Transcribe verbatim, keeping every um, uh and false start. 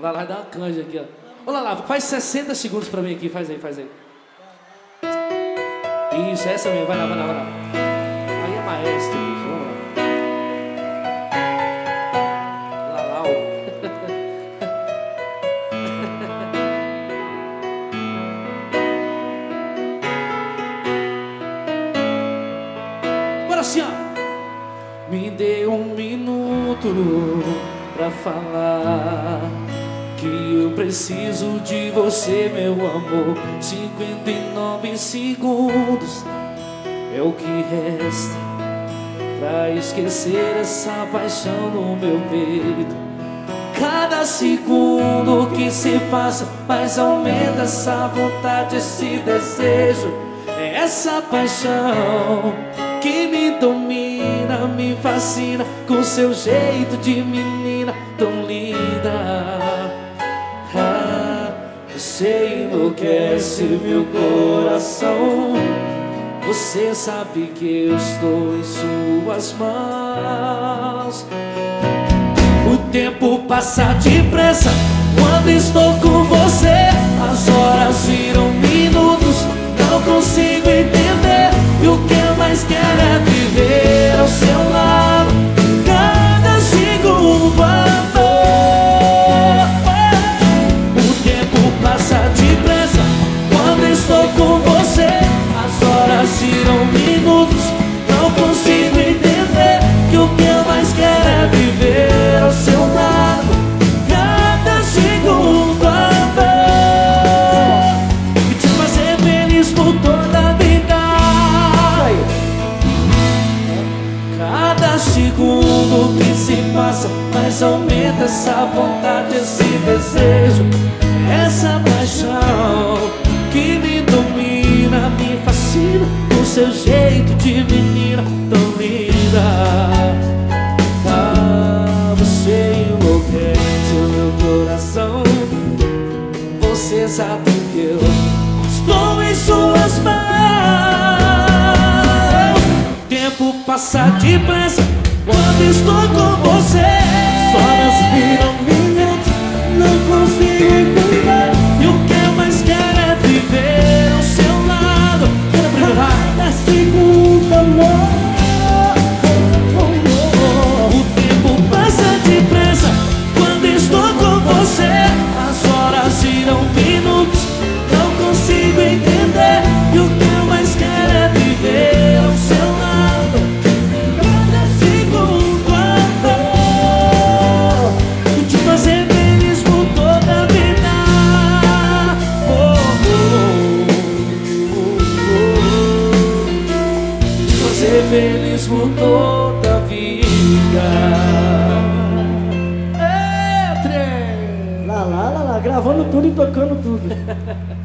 Lala dá uma canja aqui, ó. Ô, Lala, faz sessenta segundos pra mim aqui. Faz aí, faz aí. Isso, essa mesmo. Vai lá, vai lá, vai lá. Aí é maestro, bicho. Vamos lá. Lalau. Agora assim, ó. Me dê um minuto pra falar que eu preciso de você, meu amor. Cinquenta e nove segundos é o que resta pra esquecer essa paixão no meu peito. Cada segundo que se passa, mais aumenta essa vontade, esse desejo. É essa paixão que me domina, me fascina, com seu jeito de menina tão linda. Ah, você enlouquece meu coração. Você sabe que eu estou em suas mãos. O tempo passa depressa quando estou com você. As horas viram minutos, não consigo entender. E o que eu mais quero é viver ao seu lado, cada segundo, amor. O tempo passa depressa quando estou com você. As horas giram minutos, não consigo entender. Que o que eu mais quero é viver ao seu lado, cada segundo, amor. E te fazer feliz por toda a vida. Cada segundo que se passa, mais aumenta essa vontade, esse desejo. Essa paixão que me domina, me fascina, com seu jeito de menina tão linda. Ah, você enlouquece o meu coração. Você sabe que eu estou em suas mãos. O tempo passa depressa quando estou com você. Só nas viram minutos, não consigo entender. E o que eu mais quero é viver ao seu lado, cada segundo, amor. O tempo passa depressa quando estou com você. As horas giram minutos, não consigo entender. E o que eu mais quero é viver ao seu lado, cada segundo, amor. E te fazer feliz por toda a vida. Oh, oh, oh, oh. Te fazer feliz por toda a vida. É, trem. Lá, lá, lá, lá, gravando tudo e tocando tudo.